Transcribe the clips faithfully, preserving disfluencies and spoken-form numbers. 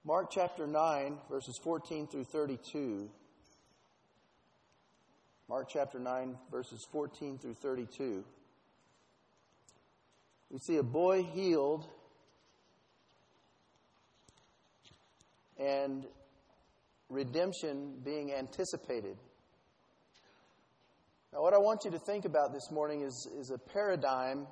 Mark chapter nine, verses fourteen through thirty-two. Mark chapter nine, verses fourteen through thirty-two. We see a boy healed and redemption being anticipated. Now, what I want you to think about this morning is, is a paradigm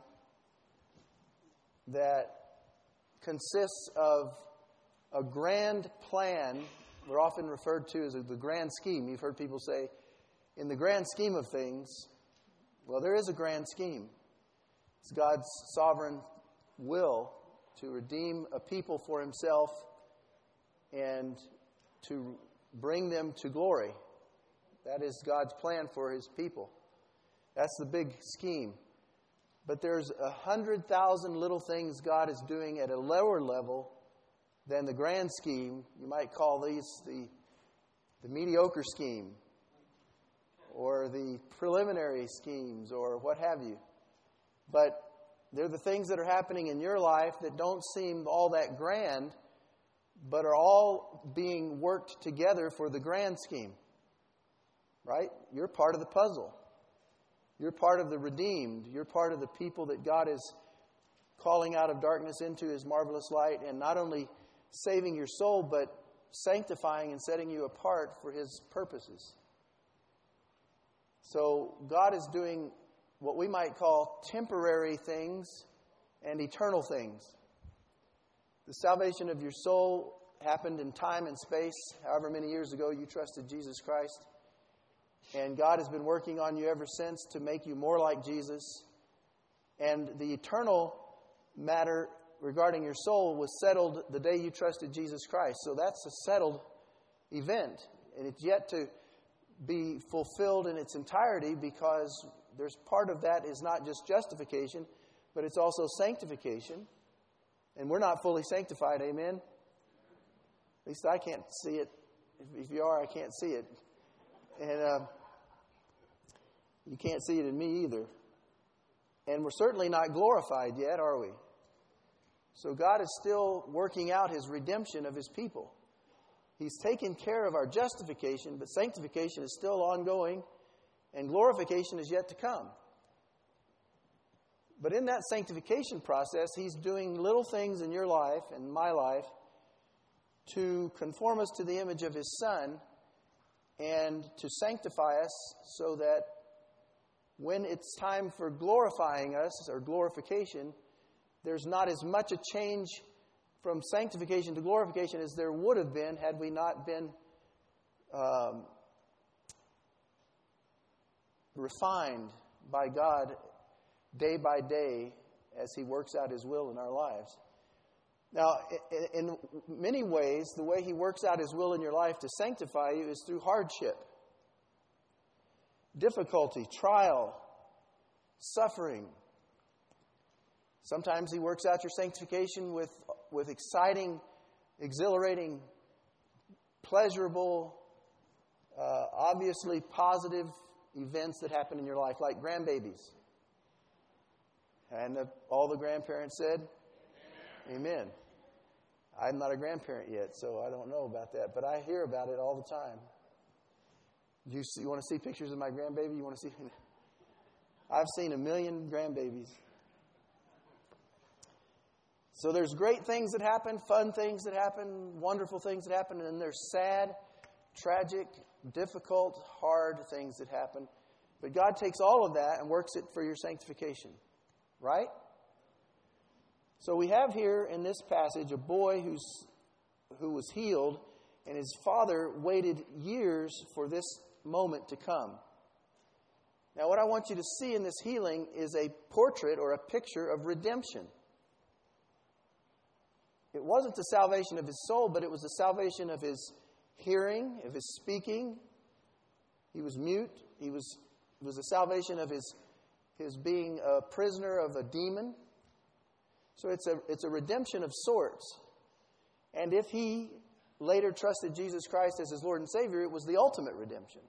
that consists of a grand plan. We're often referred to as the grand scheme. You've heard people say, in the grand scheme of things, well, there is a grand scheme. It's God's sovereign will to redeem a people for himself and to bring them to glory. That is God's plan for his people. That's the big scheme. But there's a hundred thousand little things God is doing at a lower level than the grand scheme. You might call these the, the mediocre scheme or the preliminary schemes or what have you. But they're the things that are happening in your life that don't seem all that grand, but are all being worked together for the grand scheme. Right? You're part of the puzzle. You're part of the redeemed. You're part of the people that God is calling out of darkness into his marvelous light, and not only saving your soul, but sanctifying and setting you apart for his purposes. So God is doing what we might call temporary things and eternal things. The salvation of your soul happened in time and space. However many years ago you trusted Jesus Christ. And God has been working on you ever since to make you more like Jesus. And the eternal matter regarding your soul was settled the day you trusted Jesus Christ. So that's a settled event. And it's yet to be fulfilled in its entirety, because there's part of that is not just justification, but it's also sanctification. And we're not fully sanctified, amen? At least I can't see it. If, if you are, I can't see it. And uh, you can't see it in me either. And we're certainly not glorified yet, are we? So God is still working out his redemption of his people. He's taken care of our justification, but sanctification is still ongoing, and glorification is yet to come. But in that sanctification process, he's doing little things in your life and my life to conform us to the image of his Son and to sanctify us so that when it's time for glorifying us, or glorification, there's not as much a change from sanctification to glorification as there would have been had we not been um, refined by God day by day as he works out his will in our lives. Now, in many ways, the way he works out his will in your life to sanctify you is through hardship, difficulty, trial, suffering. Sometimes he works out your sanctification with, with exciting, exhilarating, pleasurable, uh, obviously positive events that happen in your life, like grandbabies. And the, all the grandparents said, Amen. Amen. I'm not a grandparent yet, so I don't know about that, but I hear about it all the time. You, see, you want to see pictures of my grandbaby? You want to see? I've seen a million grandbabies. So there's great things that happen, fun things that happen, wonderful things that happen, and then there's sad, tragic, difficult, hard things that happen. But God takes all of that and works it for your sanctification. Right? So we have here in this passage a boy who's who was healed, and his father waited years for this moment to come. Now, what I want you to see in this healing is a portrait or a picture of redemption. It wasn't the salvation of his soul, but it was the salvation of his hearing, of his speaking. He was mute. He was it was the salvation of his his being a prisoner of a demon. So it's a it's a redemption of sorts. And if he later trusted Jesus Christ as his Lord and Savior, it was the ultimate redemption.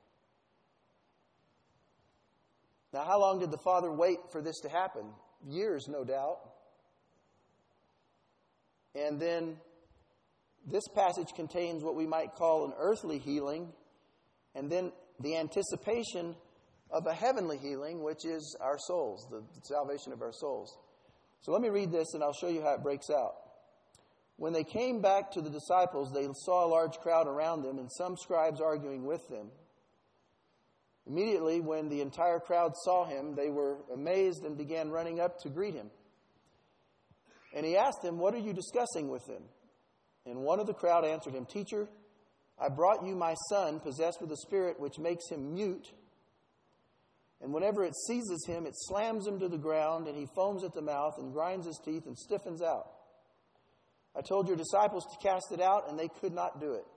Now, how long did the father wait for this to happen? Years, no doubt. And then This passage contains what we might call an earthly healing, and then the anticipation of a heavenly healing, which is our souls, the salvation of our souls. So let me read this, and I'll show you how it breaks out. When they came back to the disciples, they saw a large crowd around them, and some scribes arguing with them. Immediately, when the entire crowd saw him, they were amazed and began running up to greet him. And he asked them, "What are you discussing with them?" And one of the crowd answered him, "Teacher, I brought you my son, possessed with a spirit which makes him mute. And whenever it seizes him, it slams him to the ground, and he foams at the mouth and grinds his teeth and stiffens out. I told your disciples to cast it out, and they could not do it."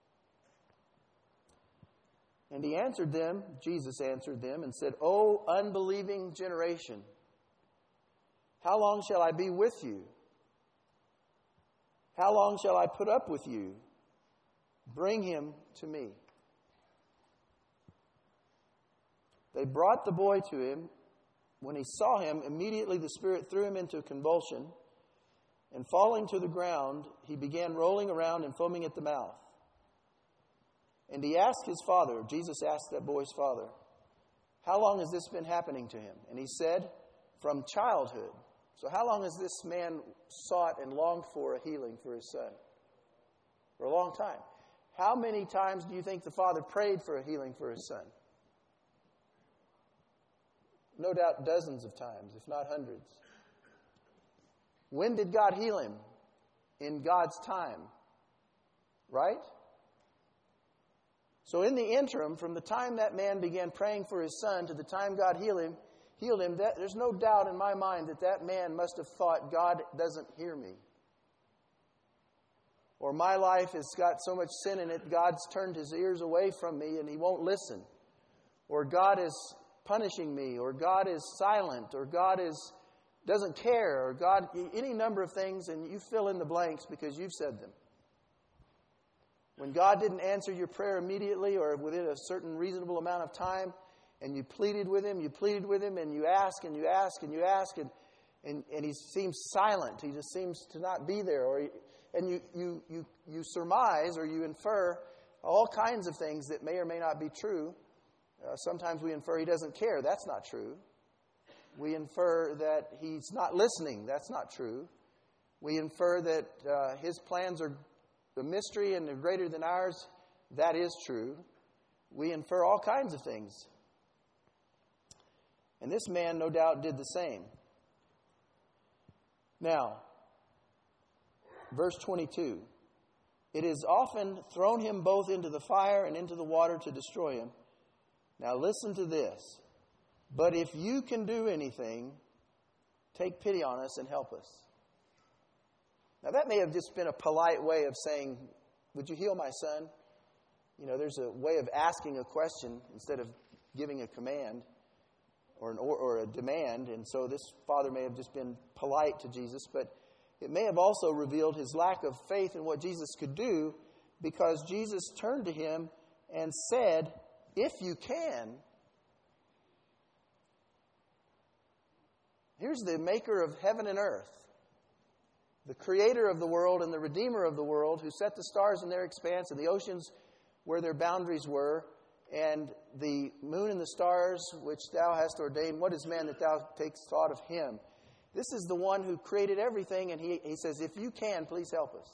And he answered them, Jesus answered them, and said, "O unbelieving generation, how long shall I be with you? How long shall I put up with you? Bring him to me." They brought the boy to him. When he saw him, immediately the spirit threw him into a convulsion, and falling to the ground, he began rolling around and foaming at the mouth. And he asked his father, Jesus asked that boy's father, "How long has this been happening to him?" And he said, "From childhood." So how long has this man sought and longed for a healing for his son? For a long time. How many times do you think the father prayed for a healing for his son? No doubt dozens of times, if not hundreds. When did God heal him? In God's time. Right? So in the interim, from the time that man began praying for his son to the time God healed him, healed him, that, there's no doubt in my mind that that man must have thought, God doesn't hear me. Or my life has got so much sin in it, God's turned his ears away from me and he won't listen. Or God is punishing me, or God is silent, or God is doesn't care, or God, any number of things, and you fill in the blanks because you've said them. When God didn't answer your prayer immediately or within a certain reasonable amount of time, and you pleaded with him, you pleaded with him, and you ask and you ask and you ask, and and, and he seems silent. He just seems to not be there. Or he, and you, you, you, you surmise or you infer all kinds of things that may or may not be true. Uh, sometimes we infer he doesn't care. That's not true. We infer that he's not listening. That's not true. We infer that uh, his plans are a mystery and they're greater than ours. That is true. We infer all kinds of things. And this man, no doubt, did the same. Now, verse twenty-two. It has often thrown him both into the fire and into the water to destroy him. Now listen to this. But if you can do anything, take pity on us and help us. Now that may have just been a polite way of saying, would you heal my son? You know, there's a way of asking a question instead of giving a command or, an, or, or a demand. And so this father may have just been polite to Jesus, but it may have also revealed his lack of faith in what Jesus could do, because Jesus turned to him and said, if you can. Here's the maker of heaven and earth, the creator of the world and the redeemer of the world, who set the stars in their expanse and the oceans where their boundaries were, and the moon and the stars which thou hast ordained. What is man that thou takest thought of him? This is the one who created everything, and he, he says, if you can, please help us.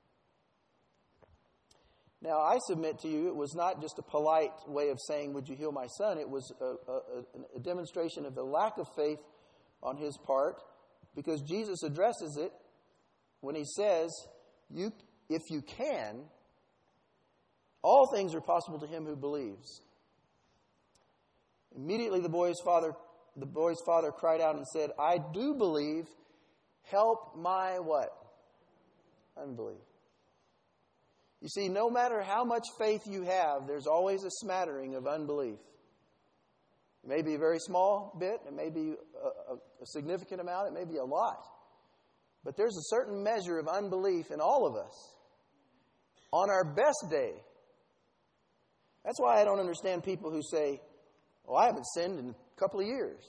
Now, I submit to you, it was not just a polite way of saying, would you heal my son? It was a, a, a demonstration of the lack of faith on his part, because Jesus addresses it when he says, "You, if you can, all things are possible to him who believes." Immediately the boy's father, the boy's father cried out and said, I do believe, help my what? Unbelief. You see, no matter how much faith you have, there's always a smattering of unbelief. It may be a very small bit, it may be a, a, a significant amount, it may be a lot. But there's a certain measure of unbelief in all of us on our best day. That's why I don't understand people who say, oh, I haven't sinned in a couple of years.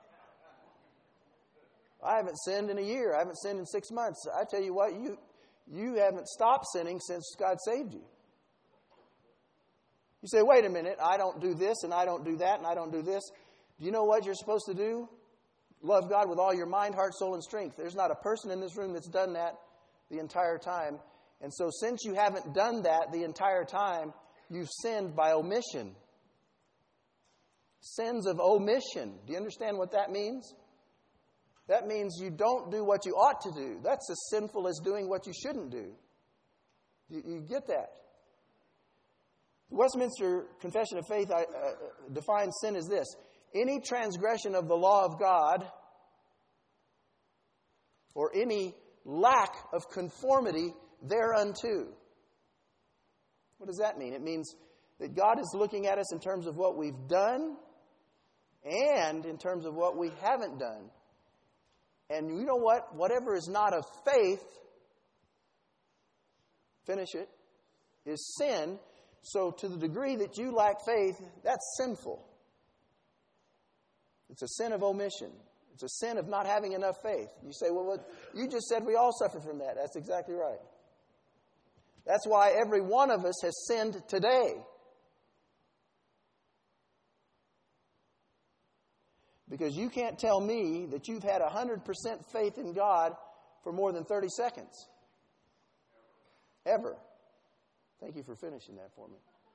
I haven't sinned in a year. I haven't sinned in six months. I tell you what, you you haven't stopped sinning since God saved you. You say, wait a minute, I don't do this and I don't do that and I don't do this. Do you know what you're supposed to do? Love God with all your mind, heart, soul, and strength. There's not a person in this room that's done that the entire time. And so since you haven't done that the entire time, you've sinned by omission. Sins of omission. Do you understand what that means? That means you don't do what you ought to do. That's as sinful as doing what you shouldn't do. You, you get that? The Westminster Confession of Faith uh, defines sin as this: any transgression of the law of God or any lack of conformity thereunto. What does that mean? It means that God is looking at us in terms of what we've done and in terms of what we haven't done. And you know what? Whatever is not of faith, finish it, is sin. So to the degree that you lack faith, that's sinful. It's a sin of omission. It's a sin of not having enough faith. You say, well, what, you just said we all suffer from that. That's exactly right. That's why every one of us has sinned today. Because you can't tell me that you've had one hundred percent faith in God for more than thirty seconds. Ever. Thank you for finishing that for me.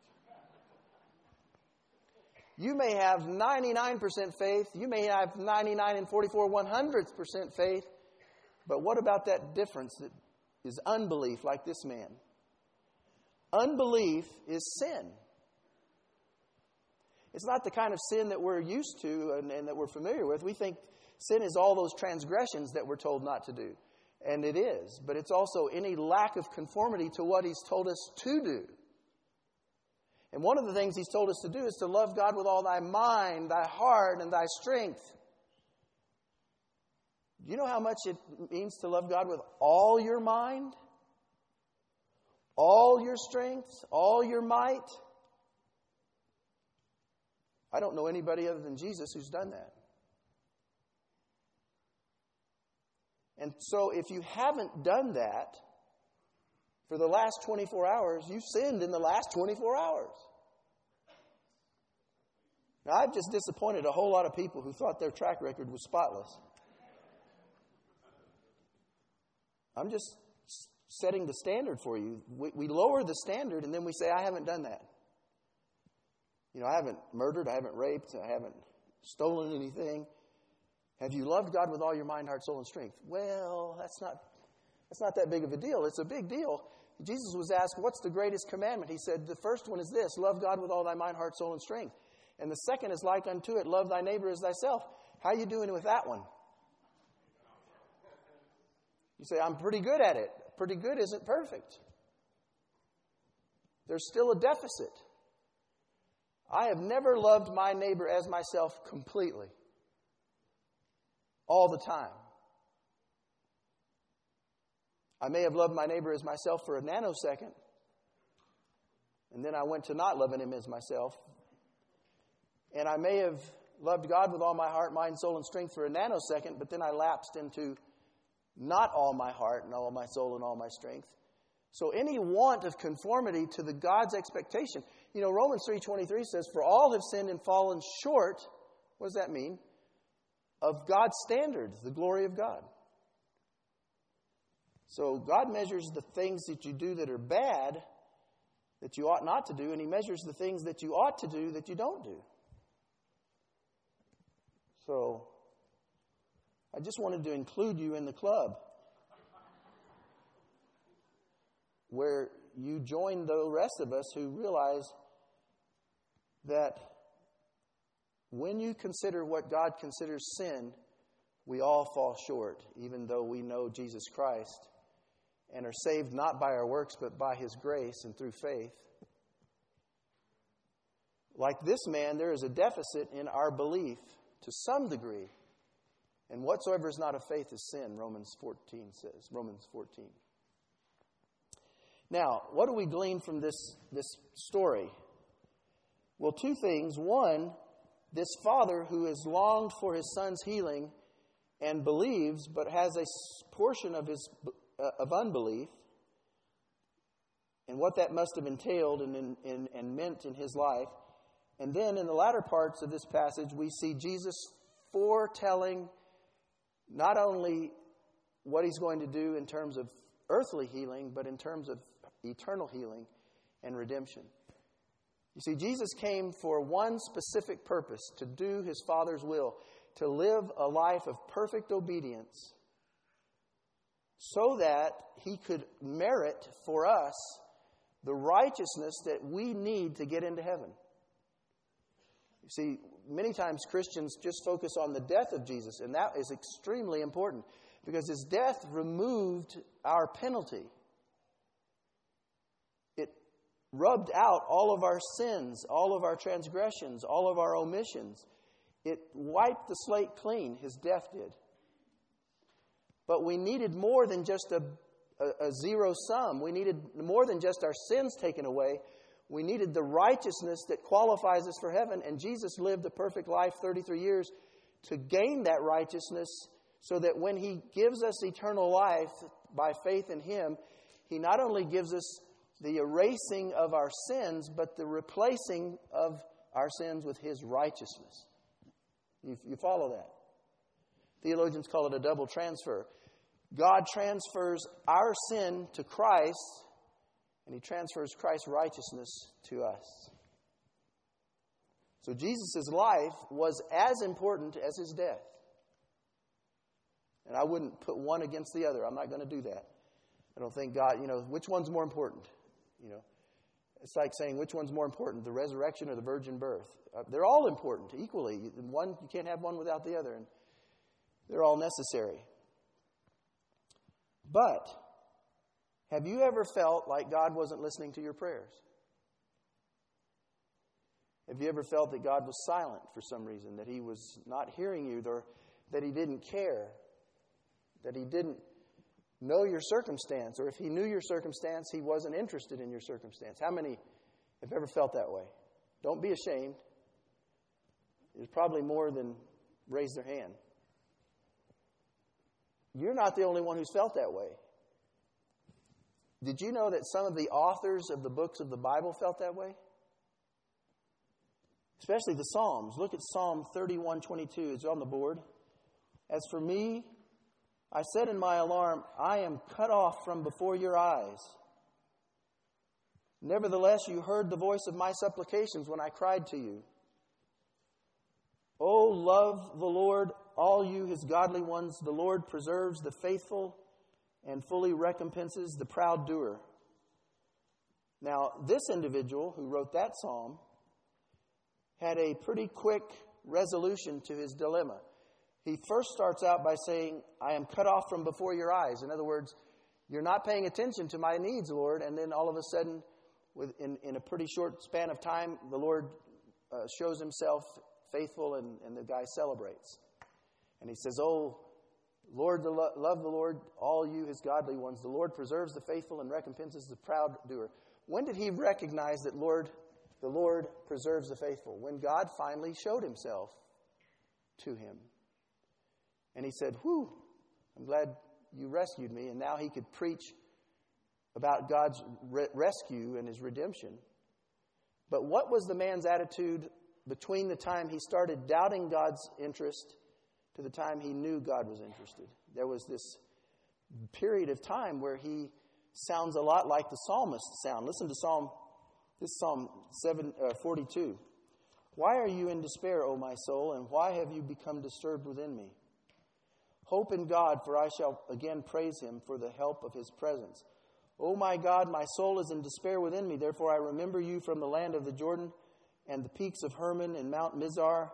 You may have ninety-nine percent faith. You may have ninety-nine and forty-four one hundredth percent faith. But what about that difference that is unbelief, like this man? Unbelief is sin. It's not the kind of sin that we're used to and, and that we're familiar with. We think sin is all those transgressions that we're told not to do. And it is. But it's also any lack of conformity to what He's told us to do. And one of the things He's told us to do is to love God with all thy mind, thy heart, and thy strength. Do you know how much it means to love God with all your mind? All your strength? All your might? I don't know anybody other than Jesus who's done that. And so if you haven't done that for the last twenty-four hours, you've sinned in the last twenty-four hours. Now, I've just disappointed a whole lot of people who thought their track record was spotless. I'm just setting the standard for you. We, we lower the standard and then we say, I haven't done that. You know, I haven't murdered, I haven't raped, I haven't stolen anything. Have you loved God with all your mind, heart, soul, and strength? Well, that's not that's not that big of a deal. It's a big deal. Jesus was asked, what's the greatest commandment? He said, the first one is this: love God with all thy mind, heart, soul, and strength. And the second is like unto it: love thy neighbor as thyself. How are you doing with that one? You say, I'm pretty good at it. Pretty good isn't perfect. There's still a deficit. I have never loved my neighbor as myself completely. All the time. I may have loved my neighbor as myself for a nanosecond, and then I went to not loving him as myself. And I may have loved God with all my heart, mind, soul, and strength for a nanosecond, but then I lapsed into not all my heart and all my soul and all my strength. So any want of conformity to the God's expectation. You know, Romans three twenty-three says, for all have sinned and fallen short. What does that mean? Of God's standard, the glory of God. So God measures the things that you do that are bad, that you ought not to do, and He measures the things that you ought to do that you don't do. So I just wanted to include you in the club where you join the rest of us who realize that when you consider what God considers sin, we all fall short, even though we know Jesus Christ and are saved not by our works, but by His grace and through faith. Like this man, there is a deficit in our belief to some degree. And whatsoever is not of faith is sin, Romans fourteen says. Romans fourteen. Now, what do we glean from this, this story? Well, two things. One, this father who has longed for his son's healing and believes, but has a portion of his uh, of unbelief. and what that must have entailed and, and, and, and meant in his life. And then in the latter parts of this passage, we see Jesus foretelling not only what he's going to do in terms of earthly healing, but in terms of eternal healing and redemption. You see, Jesus came for one specific purpose, to do his Father's will, to live a life of perfect obedience, so that he could merit for us the righteousness that we need to get into heaven. You see, many times Christians just focus on the death of Jesus, and that is extremely important, because his death removed our penalty. It rubbed out all of our sins, all of our transgressions, all of our omissions. It wiped the slate clean, his death did. But we needed more than just a, a, a zero sum. We needed more than just our sins taken away. We needed the righteousness that qualifies us for heaven. And Jesus lived a perfect life, thirty-three years, to gain that righteousness, so that when he gives us eternal life by faith in him, he not only gives us the erasing of our sins, but the replacing of our sins with his righteousness. You, you follow that? Theologians call it a double transfer. God transfers our sin to Christ, and he transfers Christ's righteousness to us. So Jesus' life was as important as his death. And I wouldn't put one against the other. I'm not going to do that. I don't think God, you know, which one's more important? You know, it's like saying which one's more important, the resurrection or the virgin birth. Uh, they're all important equally. One, you can't have one without the other, and they're all necessary. But have you ever felt like God wasn't listening to your prayers? Have you ever felt that God was silent for some reason, that he was not hearing you, or that he didn't care, that he didn't know your circumstance, or if he knew your circumstance, he wasn't interested in your circumstance? How many have ever felt that way? Don't be ashamed. There's probably more than raise their hand. You're not the only one who's felt that way. Did you know that some of the authors of the books of the Bible felt that way? Especially the Psalms. Look at Psalm thirty-one twenty-two. It's on the board. As for me, I said in my alarm, I am cut off from before your eyes. Nevertheless, you heard the voice of my supplications when I cried to you. Oh, love the Lord, all you his godly ones. The Lord preserves the faithful and fully recompenses the proud doer. Now, this individual who wrote that psalm had a pretty quick resolution to his dilemma. He first starts out by saying, I am cut off from before your eyes. In other words, you're not paying attention to my needs, Lord. And then all of a sudden, within in a pretty short span of time, the Lord uh, shows himself faithful, and, and the guy celebrates. And he says, oh, Lord, the lo- love the Lord, all you his godly ones. The Lord preserves the faithful and recompenses the proud doer. When did he recognize that Lord, the Lord preserves the faithful? When God finally showed himself to him. And he said, whew, I'm glad you rescued me. And now he could preach about God's re- rescue and his redemption. But what was the man's attitude between the time he started doubting God's interest to the time he knew God was interested? There was this period of time where he sounds a lot like the psalmist sound. Listen to Psalm, this Psalm seven, uh, forty-two. Why are you in despair, O my soul, and why have you become disturbed within me? Hope in God, for I shall again praise him for the help of his presence. O my God, my soul is in despair within me. Therefore I remember you from the land of the Jordan and the peaks of Hermon and Mount Mizar.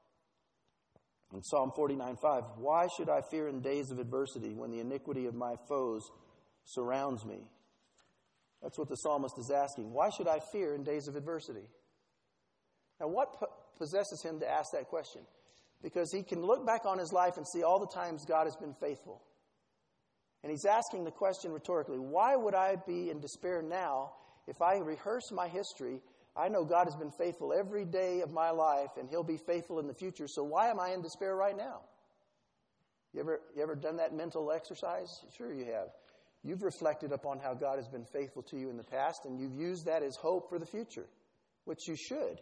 In Psalm forty-nine five, why should I fear in days of adversity when the iniquity of my foes surrounds me? That's what the psalmist is asking. Why should I fear in days of adversity? Now, what possesses him to ask that question? Because he can look back on his life and see all the times God has been faithful. And he's asking the question rhetorically, why would I be in despair now if I rehearse my history? I know God has been faithful every day of my life, and he'll be faithful in the future. So why am I in despair right now? You ever, you ever done that mental exercise? Sure you have. You've reflected upon how God has been faithful to you in the past, and you've used that as hope for the future, which you should.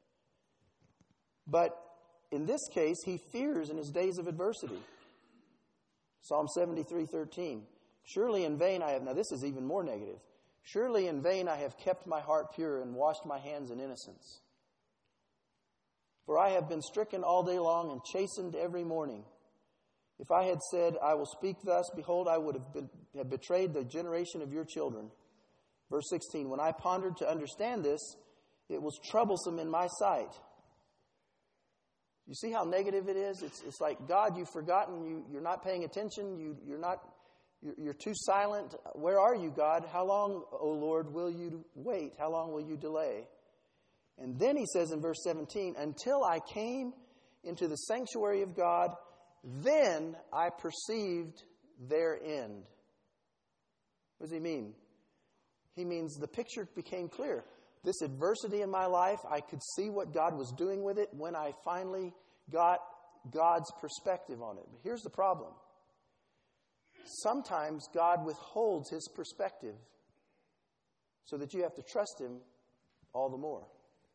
But in this case, he fears in his days of adversity. Psalm seventy-three thirteen. Surely in vain I have... Now this is even more negative. Surely in vain I have kept my heart pure and washed my hands in innocence. For I have been stricken all day long and chastened every morning. If I had said, I will speak thus, behold, I would have, been, have betrayed the generation of your children. Verse sixteen, when I pondered to understand this, it was troublesome in my sight. You see how negative it is? It's, it's like, God, you've forgotten, you, you're not paying attention, you, you're not, you're, you're too silent. Where are you, God? How long, O Lord, will you wait? How long will you delay? And then he says in verse seventeen, until I came into the sanctuary of God, then I perceived their end. What does he mean? He means the picture became clear. This adversity in my life, I could see what God was doing with it when I finally got God's perspective on it. But here's the problem. Sometimes God withholds his perspective so that you have to trust him all the more.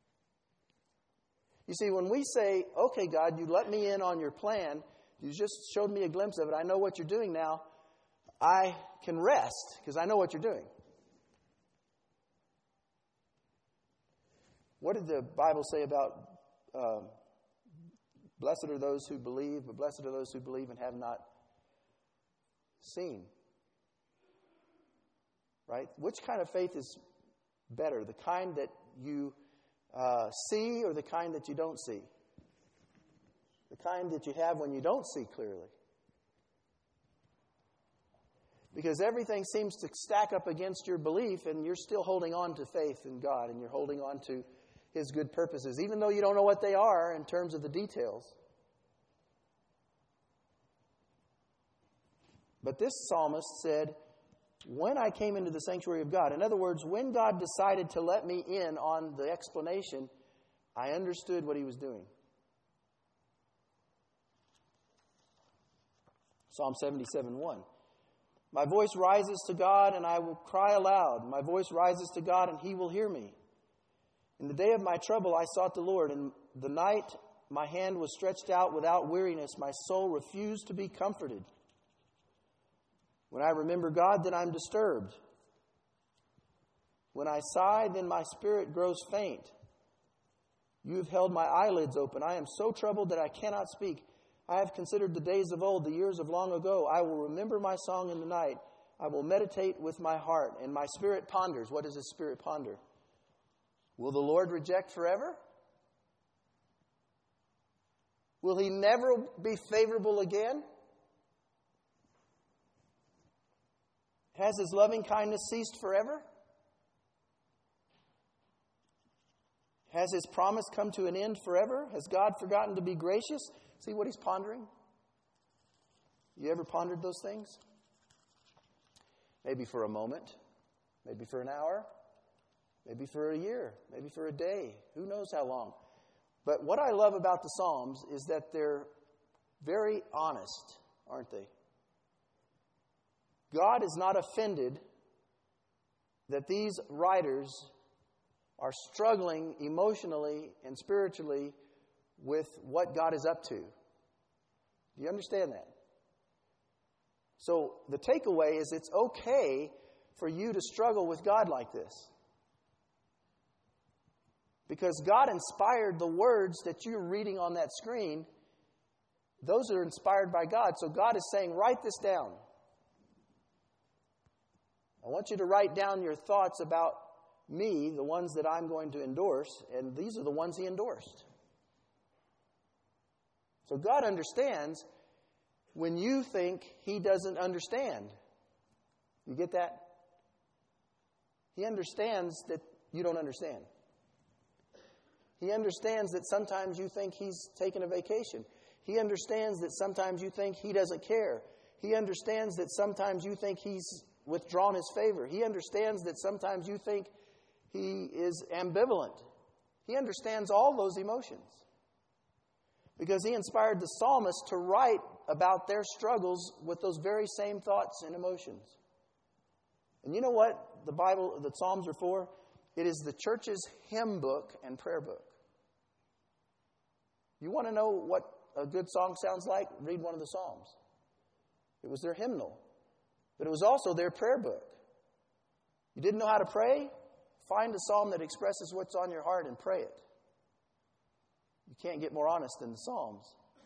You see, when we say, okay, God, you let me in on your plan, you just showed me a glimpse of it, I know what you're doing now, I can rest because I know what you're doing. What did the Bible say about uh, blessed are those who believe, but blessed are those who believe and have not seen? Right? Which kind of faith is better? The kind that you uh, see or the kind that you don't see? The kind that you have when you don't see clearly. Because everything seems to stack up against your belief and you're still holding on to faith in God and you're holding on to his good purposes, even though you don't know what they are in terms of the details. But this psalmist said, when I came into the sanctuary of God, in other words, when God decided to let me in on the explanation, I understood what he was doing. Psalm seventy-seven one. My voice rises to God and I will cry aloud. My voice rises to God and he will hear me. In the day of my trouble I sought the Lord. In the night my hand was stretched out without weariness. My soul refused to be comforted. When I remember God, then I'm disturbed. When I sigh, then my spirit grows faint. You have held my eyelids open. I am so troubled that I cannot speak. I have considered the days of old, the years of long ago. I will remember my song in the night. I will meditate with my heart. And my spirit ponders. What does his spirit ponder? Will the Lord reject forever? Will he never be favorable again? Has his loving kindness ceased forever? Has his promise come to an end forever? Has God forgotten to be gracious? See what he's pondering? You ever pondered those things? Maybe for a moment. Maybe for an hour. Maybe for a year. Maybe for a day. Who knows how long? But what I love about the Psalms is that they're very honest, aren't they? God is not offended that these writers are struggling emotionally and spiritually with what God is up to. Do you understand that? So the takeaway is it's okay for you to struggle with God like this. Because God inspired the words that you're reading on that screen. Those are inspired by God. So God is saying, write this down. I want you to write down your thoughts about me, the ones that I'm going to endorse, and these are the ones he endorsed. So God understands when you think he doesn't understand. You get that? He understands that you don't understand. He understands that sometimes you think he's taken a vacation. He understands that sometimes you think he doesn't care. He understands that sometimes you think he's withdrawn his favor. He understands that sometimes you think he is ambivalent. He understands all those emotions. Because he inspired the psalmist to write about their struggles with those very same thoughts and emotions. And you know what the Bible, the Psalms are for? It is the church's hymn book and prayer book. You want to know what a good song sounds like? Read one of the Psalms. It was their hymnal. But it was also their prayer book. You didn't know how to pray? Find a psalm that expresses what's on your heart and pray it. You can't get more honest than the Psalms.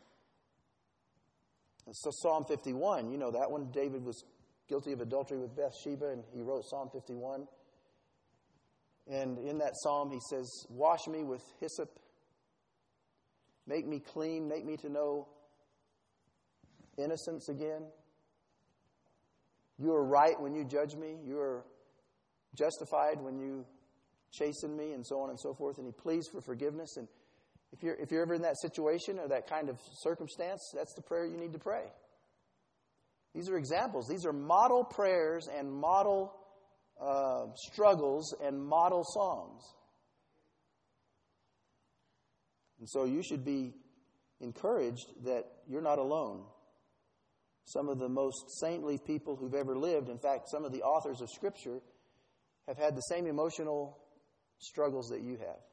So Psalm fifty-one, you know that one. David was guilty of adultery with Bathsheba, and he wrote Psalm fifty-one. And in that psalm, he says, wash me with hyssop, make me clean, make me to know innocence again. You are right when you judge me. You are justified when you chasten me, and so on and so forth. And he pleads for forgiveness. And if you're, if you're ever in that situation or that kind of circumstance, that's the prayer you need to pray. These are examples. These are model prayers and model uh, struggles and model songs. And so you should be encouraged that you're not alone. Some of the most saintly people who've ever lived, in fact, some of the authors of Scripture, have had the same emotional struggles that you have.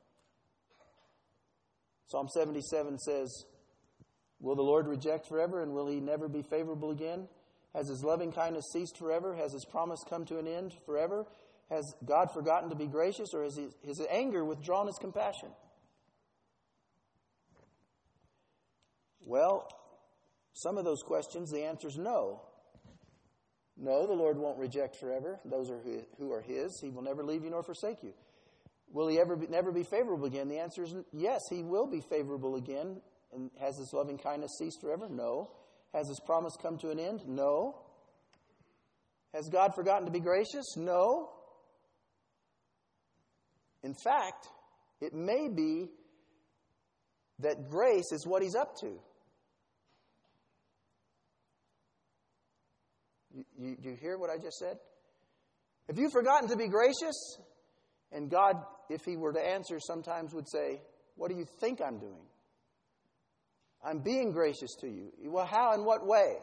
Psalm seventy-seven says, will the Lord reject forever, and will he never be favorable again? Has his loving kindness ceased forever? Has his promise come to an end forever? Has God forgotten to be gracious, or has he, his anger withdrawn his compassion? Well, some of those questions, the answer is no. No, the Lord won't reject forever. Those are who are his. He will never leave you nor forsake you. Will he ever be, never be favorable again? The answer is yes, he will be favorable again. And has his loving kindness ceased forever? No. Has his promise come to an end? No. Has God forgotten to be gracious? No. In fact, it may be that grace is what he's up to. You, you, you hear what I just said? Have you forgotten to be gracious? And God, if he were to answer, sometimes would say, what do you think I'm doing? I'm being gracious to you. Well, how and what way?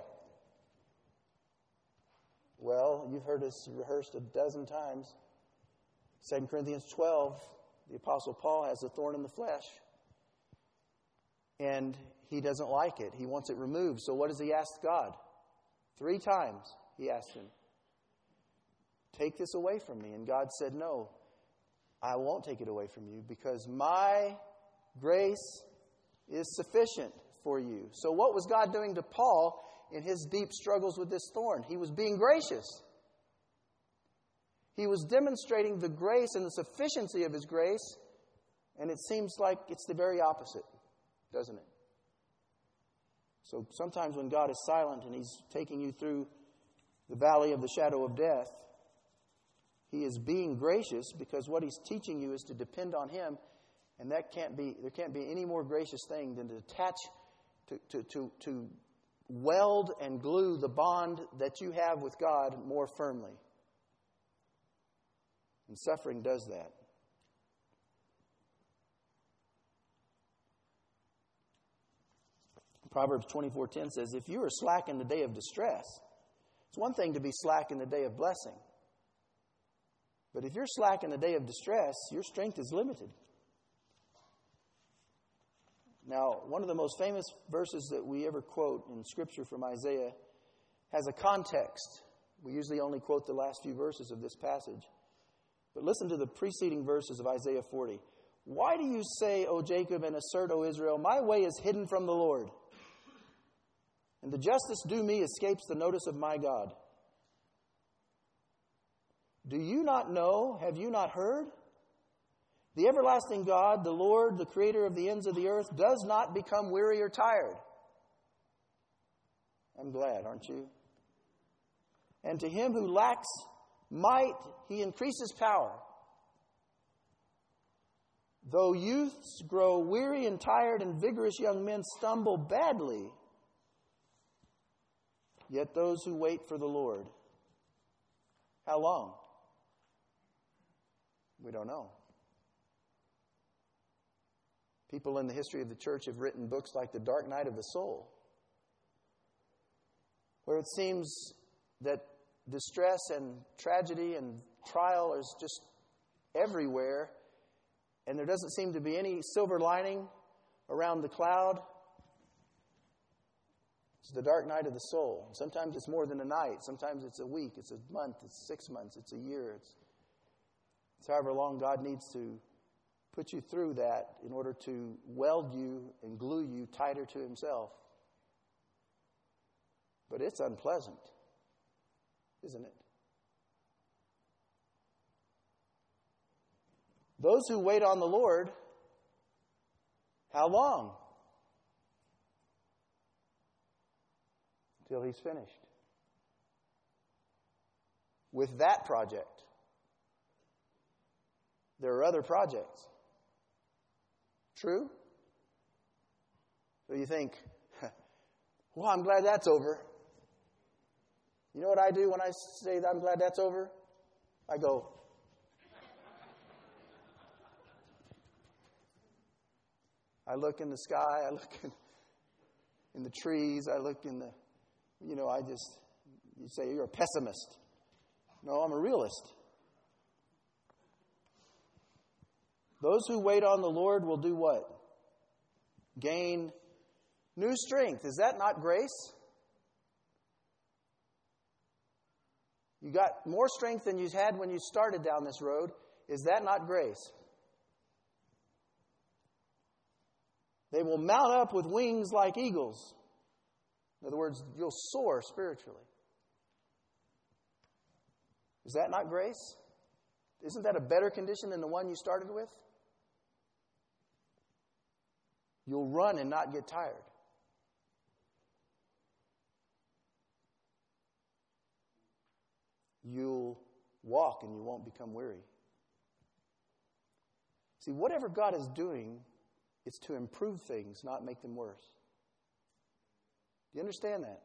Well, you've heard us rehearsed a dozen times. Second Corinthians twelve, the Apostle Paul has a thorn in the flesh. And he doesn't like it. He wants it removed. So what does he ask God? Three times he asked him, take this away from me. And God said, no, I won't take it away from you, because my grace is sufficient for you. So what was God doing to Paul in his deep struggles with this thorn? He was being gracious. He was demonstrating the grace and the sufficiency of his grace, and it seems like it's the very opposite, doesn't it? So sometimes when God is silent and he's taking you through the valley of the shadow of death, he is being gracious, because what he's teaching you is to depend on him. And that can't be, there can't be any more gracious thing than to attach, to, to, to, to weld and glue the bond that you have with God more firmly. And suffering does that. Proverbs twenty-four ten says, if you are slack in the day of distress, it's one thing to be slack in the day of blessing. But if you're slack in the day of distress, your strength is limited. Now, one of the most famous verses that we ever quote in Scripture from Isaiah has a context. We usually only quote the last few verses of this passage. But listen to the preceding verses of Isaiah forty. Why do you say, O Jacob, and assert, O Israel, my way is hidden from the Lord, and the justice due me escapes the notice of my God? Do you not know? Have you not heard? The everlasting God, the Lord, the creator of the ends of the earth, does not become weary or tired. I'm glad, aren't you? And to him who lacks might, he increases power. Though youths grow weary and tired, and vigorous young men stumble badly, yet those who wait for the Lord, how long? We don't know. People in the history of the church have written books like The Dark Night of the Soul, where it seems that distress and tragedy and trial is just everywhere, and there doesn't seem to be any silver lining around the cloud, it's the dark night of the soul. Sometimes it's more than a night. Sometimes it's a week, it's a month, it's six months, it's a year. It's, it's however long God needs to put you through that in order to weld you and glue you tighter to Himself. But it's unpleasant, isn't it? Those who wait on the Lord, how long? Till He's finished with that project. There are other projects. True? So you think, well, I'm glad that's over. You know what I do when I say that I'm glad that's over? I go, I look in the sky, I look in, in the trees, I look in the, you know, I just, you say you're a pessimist. No, I'm a realist. Those who wait on the Lord will do what? Gain new strength. Is that not grace? You got more strength than you had when you started down this road. Is that not grace? They will mount up with wings like eagles. In other words, you'll soar spiritually. Is that not grace? Isn't that a better condition than the one you started with? You'll run and not get tired. You'll walk and you won't become weary. See, whatever God is doing, it's to improve things, not make them worse. Do you understand that?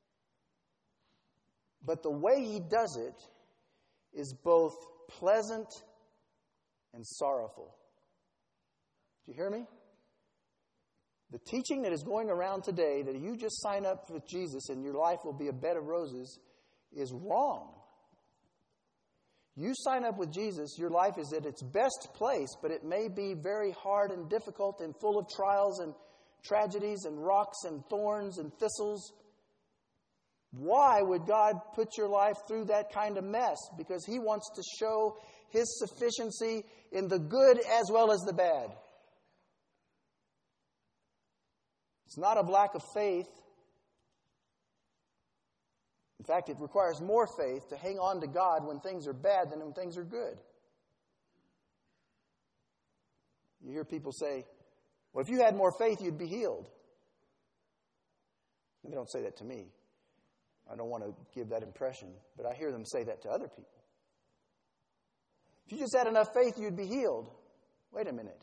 But the way He does it is both pleasant and sorrowful. Do you hear me? The teaching that is going around today that you just sign up with Jesus and your life will be a bed of roses is wrong. You sign up with Jesus, your life is at its best place, but it may be very hard and difficult and full of trials and tragedies and rocks and thorns and thistles. Why would God put your life through that kind of mess? Because He wants to show His sufficiency in the good as well as the bad. It's not of lack of faith. In fact, it requires more faith to hang on to God when things are bad than when things are good. You hear people say, well, if you had more faith, you'd be healed. And they don't say that to me. I don't want to give that impression, but I hear them say that to other people. If you just had enough faith, you'd be healed. Wait a minute.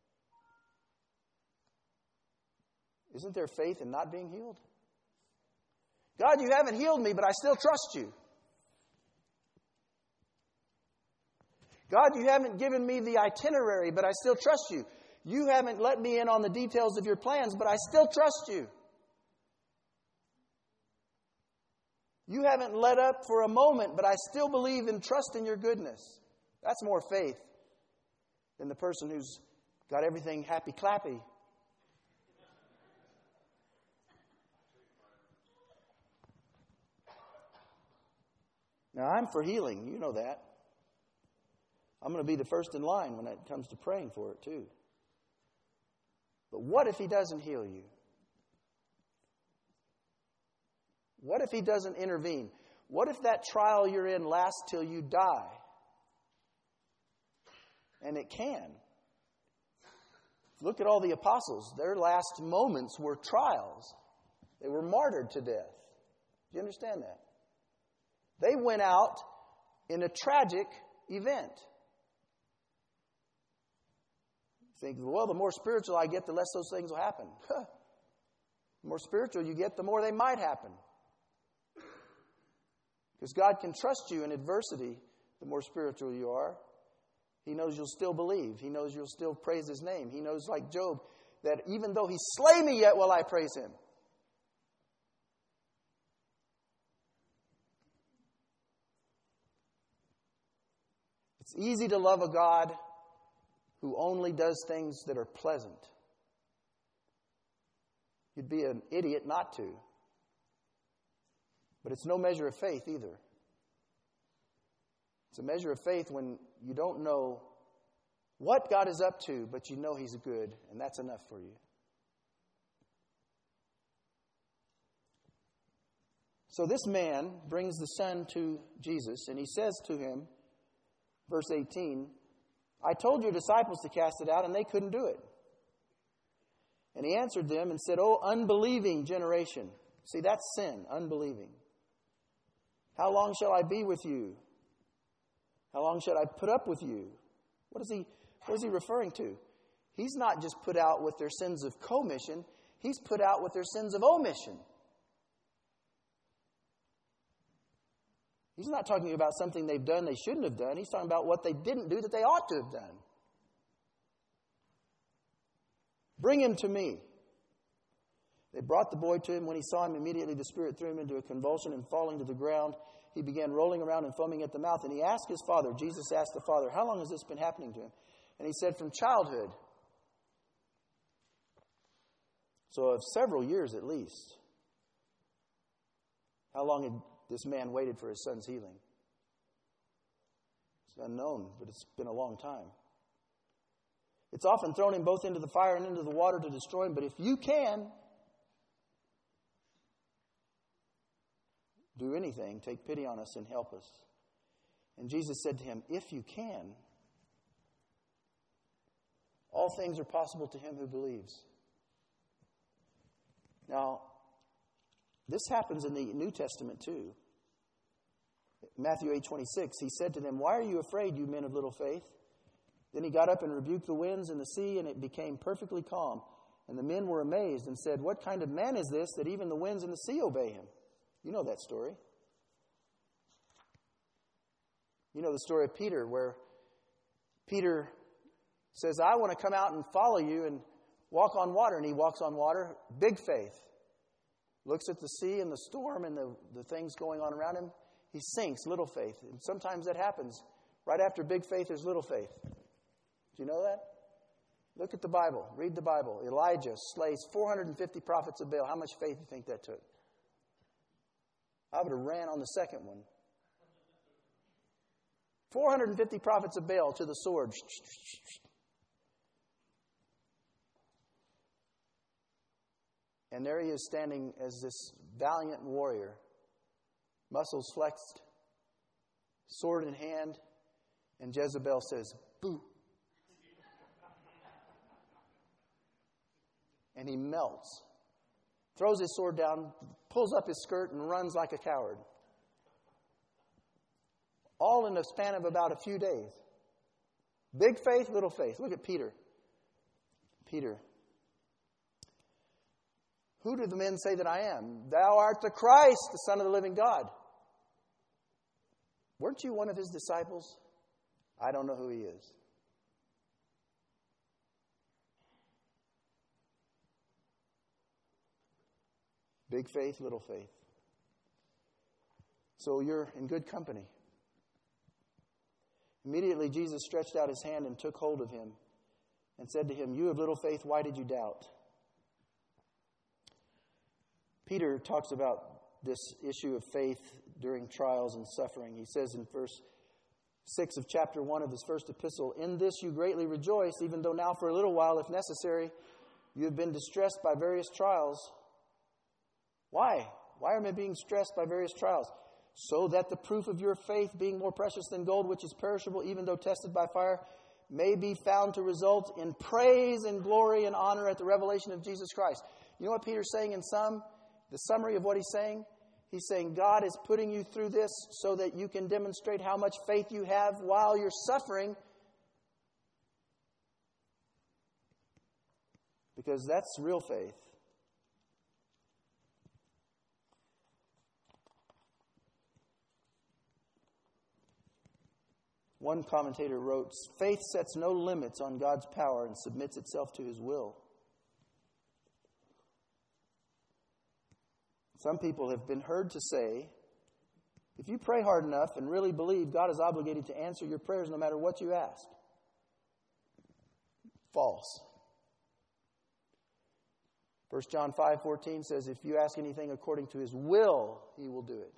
Isn't there faith in not being healed? God, you haven't healed me, but I still trust you. God, you haven't given me the itinerary, but I still trust you. You haven't let me in on the details of your plans, but I still trust you. You haven't let up for a moment, but I still believe and trust in your goodness. That's more faith than the person who's got everything happy-clappy. Now, I'm for healing. You know that. I'm going to be the first in line when it comes to praying for it, too. But what if He doesn't heal you? What if He doesn't intervene? What if that trial you're in lasts till you die? And it can. Look at all the apostles. Their last moments were trials. They were martyred to death. Do you understand that? They went out in a tragic event. You think, well, the more spiritual I get, the less those things will happen. The more spiritual you get, the more they might happen. Because God can trust you in adversity, the more spiritual you are. He knows you'll still believe. He knows you'll still praise His name. He knows, like Job, that even though He slay me, yet will I praise Him. It's easy to love a God who only does things that are pleasant. You'd be an idiot not to. But it's no measure of faith either. It's a measure of faith when you don't know what God is up to, but you know He's good, and that's enough for you. So this man brings the son to Jesus, and he says to him, verse eighteen, I told your disciples to cast it out, and they couldn't do it. And he answered them and said, O unbelieving generation. See, that's sin, unbelieving. How long shall I be with you? How long shall I put up with you? What is he, what is he referring to? He's not just put out with their sins of commission. He's put out with their sins of omission. He's not talking about something they've done they shouldn't have done. He's talking about what they didn't do that they ought to have done. Bring him to me. They brought the boy to him. When he saw him, immediately the spirit threw him into a convulsion, and falling to the ground, he began rolling around and foaming at the mouth. And he asked his father, Jesus asked the father, how long has this been happening to him? And he said, from childhood. So of several years at least. How long had this man waited for his son's healing? It's unknown, but it's been a long time. It's often thrown him both into the fire and into the water to destroy him. But if you can do anything, take pity on us and help us. And Jesus said to him, if you can, all things are possible to him who believes. Now, this happens in the New Testament too. Matthew eight twenty-six, he said to them, why are you afraid, you men of little faith? Then he got up and rebuked the winds and the sea, and it became perfectly calm. And the men were amazed and said, what kind of man is this that even the winds and the sea obey him? You know that story. You know the story of Peter, where Peter says, I want to come out and follow you and walk on water. And he walks on water, big faith. Looks at the sea and the storm and the, the things going on around him. He sinks, little faith. And sometimes that happens. Right after big faith, there's little faith. Do you know that? Look at the Bible. Read the Bible. Elijah slays four hundred fifty prophets of Baal. How much faith do you think that took? I would have ran on the second one. four hundred fifty prophets of Baal to the sword. And there he is standing as this valiant warrior, muscles flexed, sword in hand, and Jezebel says, boo. And he melts, throws his sword down, pulls up his skirt, and runs like a coward. All in the span of about a few days. Big faith, little faith. Look at Peter. Peter. Who do the men say that I am? Thou art the Christ, the Son of the living God. Weren't you one of his disciples? I don't know who he is. Big faith, little faith. So you're in good company. Immediately Jesus stretched out his hand and took hold of him and said to him, you of little faith, why did you doubt? Peter talks about this issue of faith during trials and suffering. He says in verse six of chapter one of his first epistle, in this you greatly rejoice, even though now for a little while, if necessary, you have been distressed by various trials. Why? Why am I being stressed by various trials? So that the proof of your faith, being more precious than gold, which is perishable, even though tested by fire, may be found to result in praise and glory and honor at the revelation of Jesus Christ. You know what Peter's saying in some? The summary of what he's saying? He's saying God is putting you through this so that you can demonstrate how much faith you have while you're suffering. Because that's real faith. One commentator wrote, faith sets no limits on God's power and submits itself to his will. Some people have been heard to say If you pray hard enough and really believe God is obligated to answer your prayers no matter what you ask. False. First John five fourteen says, if you ask anything according to His will, He will do it.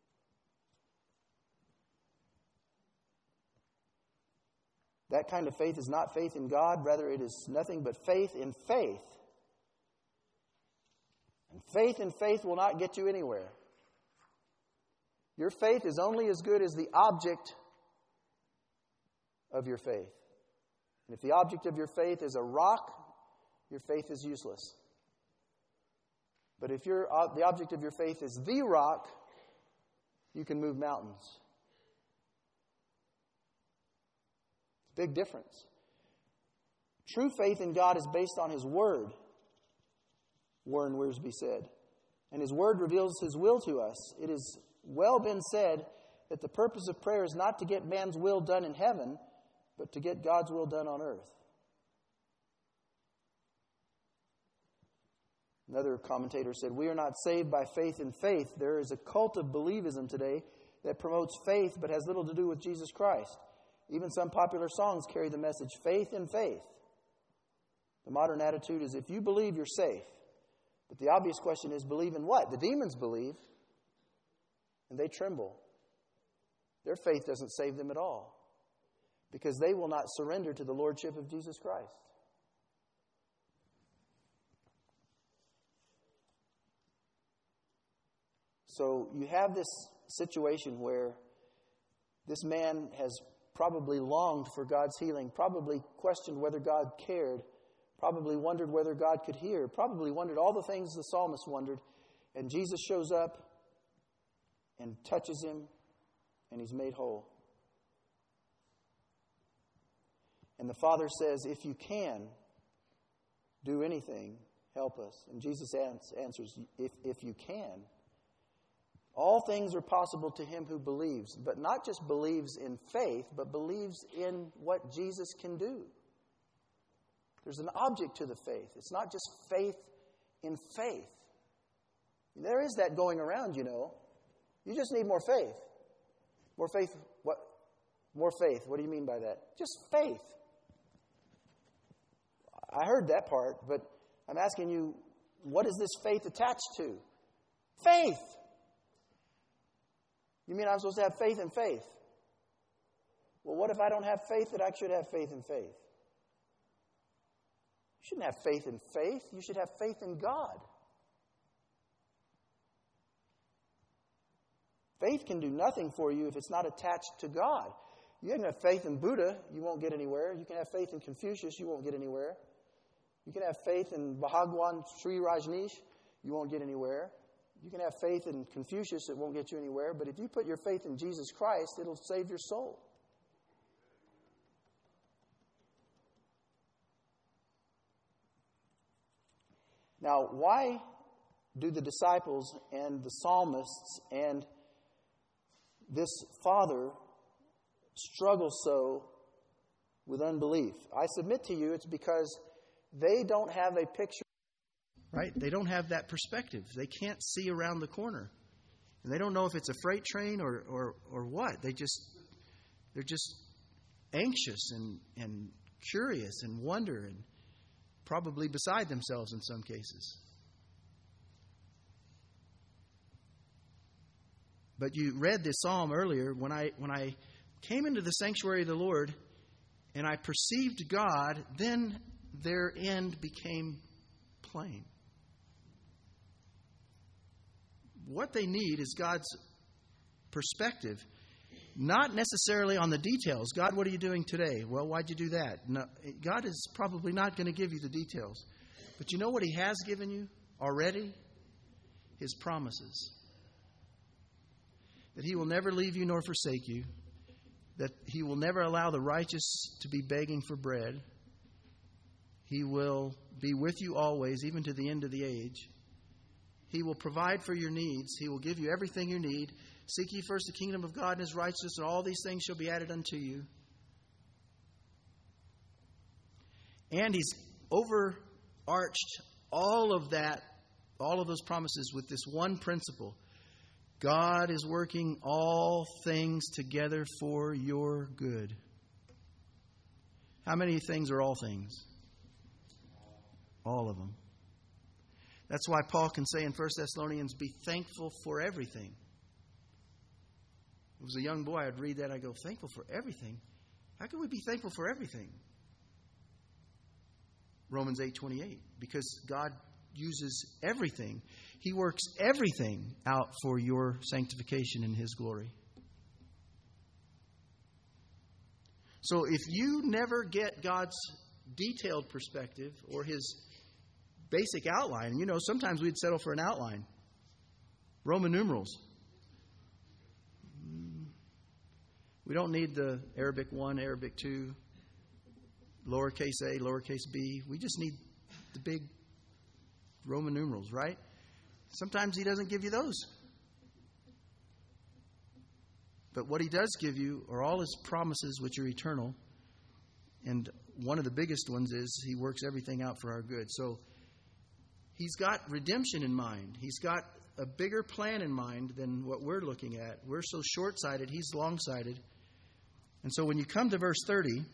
That kind of faith is not faith in God. Rather, it is nothing but faith in faith. And faith in faith will not get you anywhere. Your faith is only as good as the object of your faith. And if the object of your faith is a rock, your faith is useless. But if your, the object of your faith is the rock, you can move mountains. Big difference. True faith in God is based on His Word, Warren Wiersbe said. And His Word reveals His will to us. It has well been said that the purpose of prayer is not to get man's will done in heaven, but to get God's will done on earth. Another commentator said, we are not saved by faith in faith. There is a cult of believism today that promotes faith but has little to do with Jesus Christ. Even some popular songs carry the message, faith in faith. The modern attitude is, if you believe, you're safe. But the obvious question is, believe in what? The demons believe, and they tremble. Their faith doesn't save them at all, because they will not surrender to the lordship of Jesus Christ. So you have this situation where this man has probably longed for God's healing, probably questioned whether God cared, probably wondered whether God could hear, probably wondered all the things the psalmist wondered. And Jesus shows up and touches him, and he's made whole. And the Father says, if you can do anything, help us. And Jesus answers, if, if you can. All things are possible to him who believes, but not just believes in faith, but believes in what Jesus can do. There's an object to the faith. It's not just faith in faith. There is that going around, you know. You just need more faith. More faith, what? More faith. What do you mean by that? Just faith. I heard that part, but I'm asking you, what is this faith attached to? Faith. You mean I'm supposed to have faith in faith? Well, what if I don't have faith that I should have faith in faith? You shouldn't have faith in faith. You should have faith in God. Faith can do nothing for you if it's not attached to God. You can have faith in Buddha, you won't get anywhere. You can have faith in Confucius, you won't get anywhere. You can have faith in Bhagwan Sri Rajneesh, you won't get anywhere. You can have faith in Confucius, it won't get you anywhere. But if you put your faith in Jesus Christ, it'll save your soul. Now, why do the disciples and the psalmists and this father struggle so with unbelief? I submit to you it's because they don't have a picture. Right? They don't have that perspective. They can't see around the corner. And they don't know if it's a freight train or or, or what. They just they're just anxious and, and curious and wonder and probably beside themselves in some cases. But you read this psalm earlier. When I when I came into the sanctuary of the Lord and I perceived God, then their end became plain. What they need is God's perspective, not necessarily on the details. God, what are you doing today? Well, why'd you do that? No, God is probably not going to give you the details. But you know what He has given you already? His promises. That He will never leave you nor forsake you. That He will never allow the righteous to be begging for bread. He will be with you always, even to the end of the age. He will provide for your needs. He will give you everything you need. Seek ye first the kingdom of God and His righteousness, and all these things shall be added unto you. And He's overarched all of that, all of those promises with this one principle. God is working all things together for your good. How many things are all things? All of them. That's why Paul can say in First Thessalonians, be thankful for everything. I was a young boy, I'd read that, I'd go, thankful for everything? How can we be thankful for everything? Romans eight twenty-eight. Because God uses everything. He works everything out for your sanctification and His glory. So if you never get God's detailed perspective or His basic outline, you know, sometimes we'd settle for an outline. Roman numerals. We don't need the Arabic one, Arabic two, lowercase a, lowercase b. We just need the big Roman numerals, right? Sometimes He doesn't give you those. But what He does give you are all His promises, which are eternal. And one of the biggest ones is He works everything out for our good. So He's got redemption in mind. He's got a bigger plan in mind than what we're looking at. We're so short-sighted. He's long-sighted. And so when you come to verse thirty,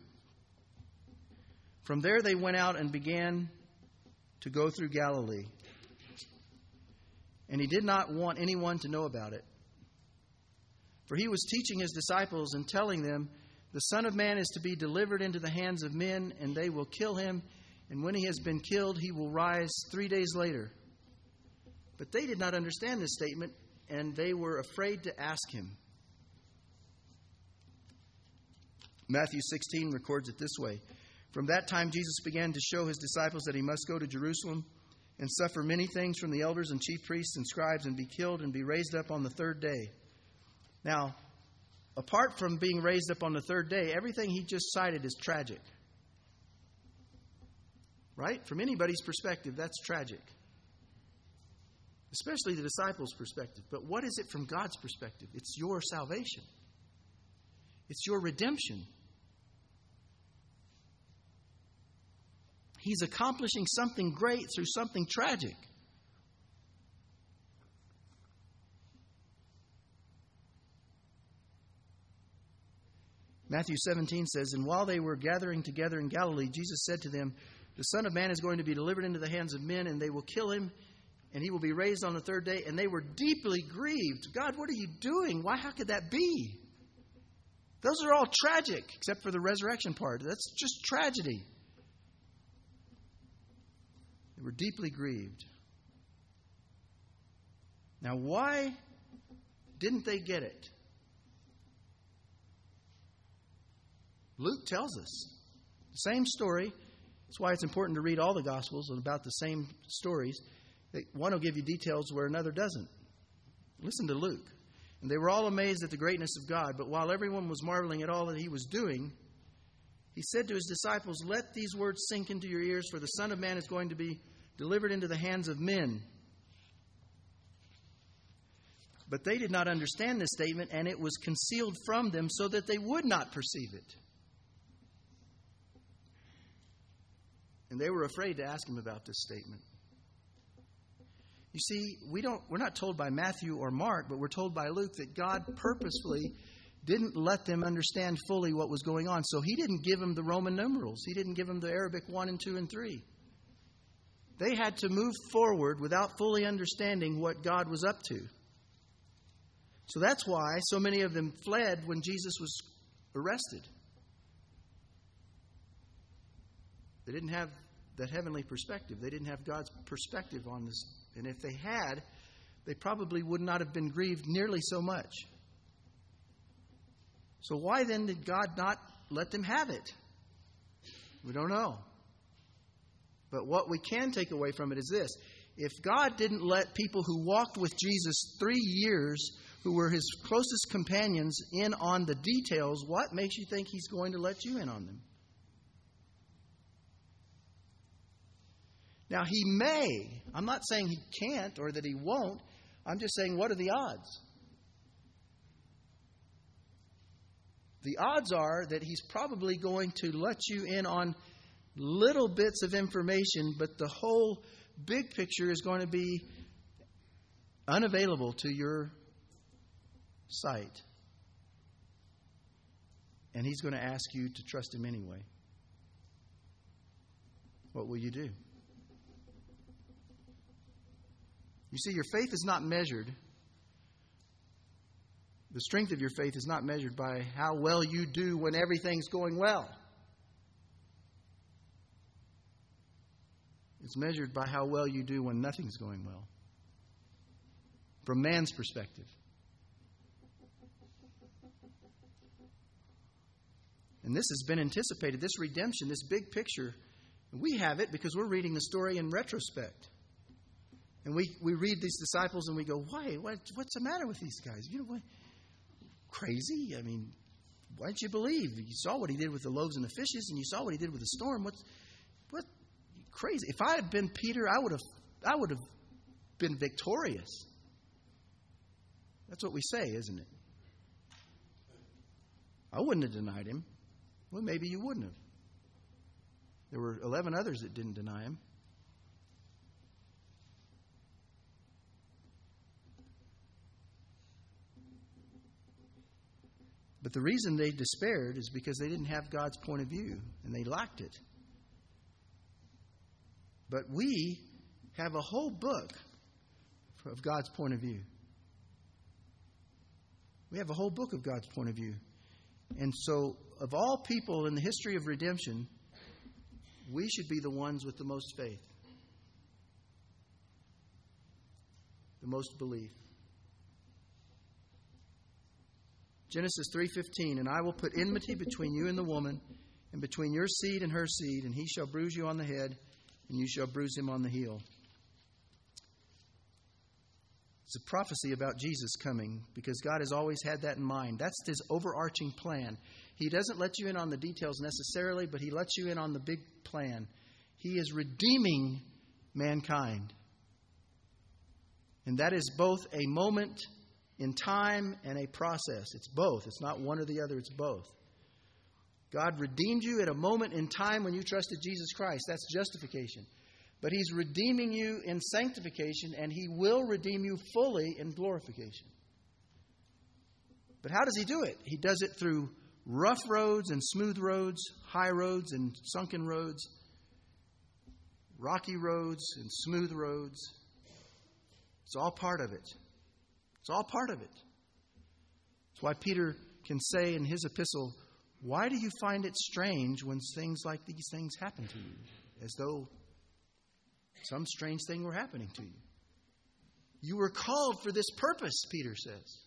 from there they went out and began to go through Galilee. And He did not want anyone to know about it. For He was teaching His disciples and telling them, the Son of Man is to be delivered into the hands of men, and they will kill Him. And when He has been killed, He will rise three days later. But they did not understand this statement, and they were afraid to ask Him. Matthew sixteen records it this way. From that time, Jesus began to show His disciples that He must go to Jerusalem and suffer many things from the elders and chief priests and scribes and be killed and be raised up on the third day. Now, apart from being raised up on the third day, everything He just cited is tragic. Right? From anybody's perspective, that's tragic. Especially the disciples' perspective. But what is it from God's perspective? It's your salvation. It's your redemption. He's accomplishing something great through something tragic. Matthew seventeen says, and while they were gathering together in Galilee, Jesus said to them, the Son of Man is going to be delivered into the hands of men, and they will kill Him, and He will be raised on the third day. And they were deeply grieved. God, what are you doing? Why? How could that be? Those are all tragic, except for the resurrection part. That's just tragedy. They were deeply grieved. Now, why didn't they get it? Luke tells us the same story. That's why it's important to read all the Gospels and about the same stories. One will give you details where another doesn't. Listen to Luke. And they were all amazed at the greatness of God. But while everyone was marveling at all that He was doing, He said to His disciples, let these words sink into your ears, for the Son of Man is going to be delivered into the hands of men. But they did not understand this statement, and it was concealed from them so that they would not perceive it. And they were afraid to ask Him about this statement. You see, we don't, we're not told by Matthew or Mark, but we're told by Luke that God purposefully didn't let them understand fully what was going on. So He didn't give them the Roman numerals. He didn't give them the Arabic one and two and three. They had to move forward without fully understanding what God was up to. So that's why so many of them fled when Jesus was arrested. They didn't have that heavenly perspective. They didn't have God's perspective on this. And if they had, they probably would not have been grieved nearly so much. So why then did God not let them have it? We don't know. But what we can take away from it is this. If God didn't let people who walked with Jesus three years, who were His closest companions, in on the details, what makes you think He's going to let you in on them? Now, He may. I'm not saying He can't or that He won't. I'm just saying, what are the odds? The odds are that He's probably going to let you in on little bits of information, but the whole big picture is going to be unavailable to your sight. And He's going to ask you to trust Him anyway. What will you do? You see, your faith is not measured. The strength of your faith is not measured by how well you do when everything's going well. It's measured by how well you do when nothing's going well. From man's perspective. And this has been anticipated, this redemption, this big picture. We have it because we're reading the story in retrospect. And we, we read these disciples and we go, why? What, what's the matter with these guys? You know what? Crazy? I mean, why didn't you believe? You saw what He did with the loaves and the fishes, and you saw what He did with the storm. What's what? Crazy. If I had been Peter, I would have I would have been victorious. That's what we say, isn't it? I wouldn't have denied Him. Well, maybe you wouldn't have. There were eleven others that didn't deny Him. But the reason they despaired is because they didn't have God's point of view, and they lacked it. But we have a whole book of God's point of view. We have a whole book of God's point of view. And so, of all people in the history of redemption, we should be the ones with the most faith, the most belief. Genesis three fifteen, and I will put enmity between you and the woman, and between your seed and her seed, and he shall bruise you on the head, and you shall bruise him on the heel. It's a prophecy about Jesus coming, because God has always had that in mind. That's His overarching plan. He doesn't let you in on the details necessarily, but He lets you in on the big plan. He is redeeming mankind. And that is both a moment in time and a process. It's both. It's not one or the other. It's both. God redeemed you at a moment in time when you trusted Jesus Christ. That's justification. But He's redeeming you in sanctification, and He will redeem you fully in glorification. But how does He do it? He does it through rough roads and smooth roads, high roads and sunken roads, rocky roads and smooth roads. It's all part of it. It's all part of it. That's why Peter can say in his epistle, why do you find it strange when things like these things happen to you? As though some strange thing were happening to you. You were called for this purpose, Peter says.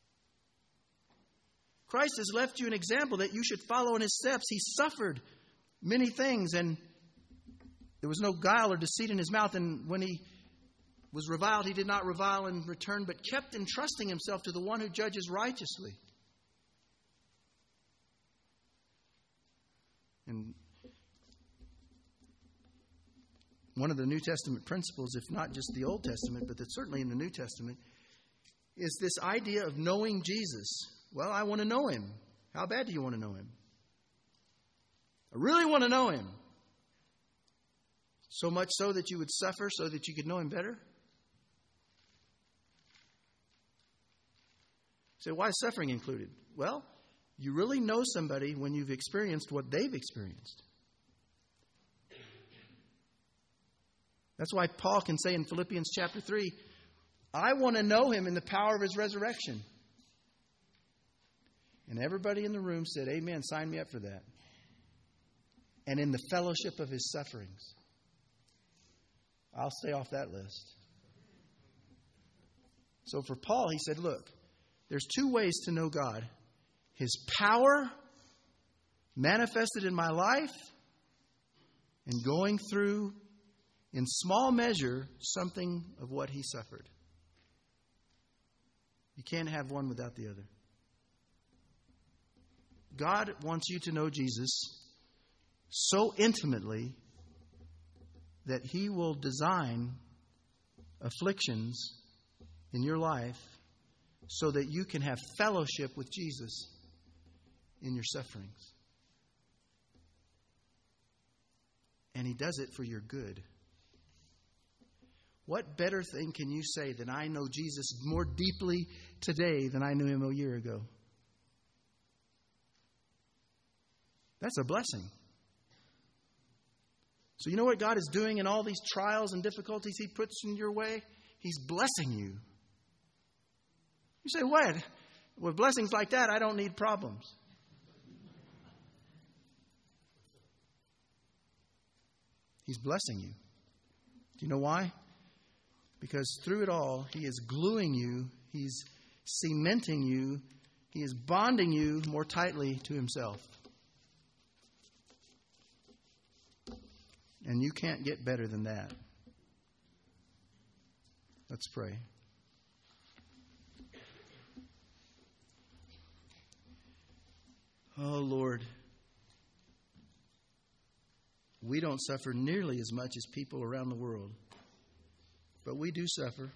Christ has left you an example that you should follow in His steps. He suffered many things, and there was no guile or deceit in His mouth. And when He was reviled, He did not revile in return, but kept entrusting Himself to the one who judges righteously. And one of the New Testament principles, if not just the Old Testament, but that's certainly in the New Testament, is this idea of knowing Jesus. Well, I want to know Him. How bad do you want to know Him? I really want to know Him. So much so that you would suffer so that you could know Him better? So why is suffering included? Well, you really know somebody when you've experienced what they've experienced. That's why Paul can say in Philippians chapter three, I want to know Him in the power of His resurrection. And everybody in the room said, amen, sign me up for that. And in the fellowship of His sufferings. I'll stay off that list. So for Paul, he said, look, there's two ways to know God. His power manifested in my life and going through, in small measure, something of what He suffered. You can't have one without the other. God wants you to know Jesus so intimately that He will design afflictions in your life so that you can have fellowship with Jesus in your sufferings. And He does it for your good. What better thing can you say than I know Jesus more deeply today than I knew him a year ago? That's a blessing. So you know what God is doing in all these trials and difficulties he puts in your way? He's blessing you. You say, what? With blessings like that, I don't need problems. He's blessing you. Do you know why? Because through it all, he is gluing you. He's cementing you. He is bonding you more tightly to himself. And you can't get better than that. Let's pray. Oh, Lord, we don't suffer nearly as much as people around the world, but we do suffer.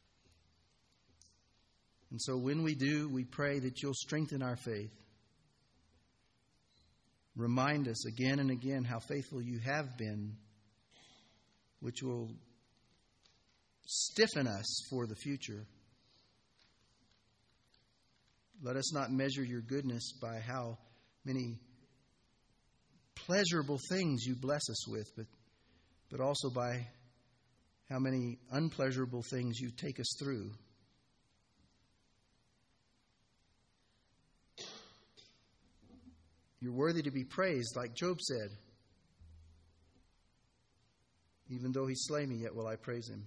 And so when we do, we pray that you'll strengthen our faith. Remind us again and again how faithful you have been, which will stiffen us for the future. Let us not measure your goodness by how many pleasurable things you bless us with, but, but also by how many unpleasurable things you take us through. You're worthy to be praised, like Job said. Even though he slay me, yet will I praise him.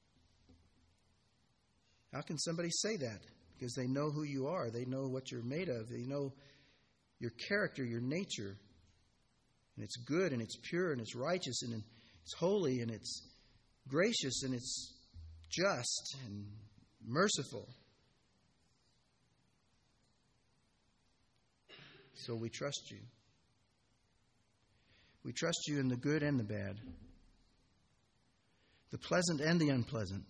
How can somebody say that? Because they know who you are. They know what you're made of. They know your character, your nature. And it's good, and it's pure, and it's righteous, and it's holy, and it's gracious, and it's just and merciful. So we trust you. We trust you in the good and the bad, the pleasant and the unpleasant.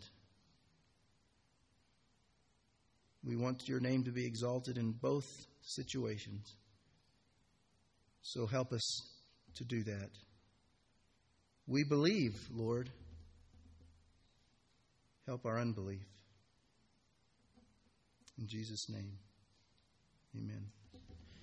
We want your name to be exalted in both situations. So help us to do that. We believe, Lord. Help our unbelief. In Jesus' name, amen.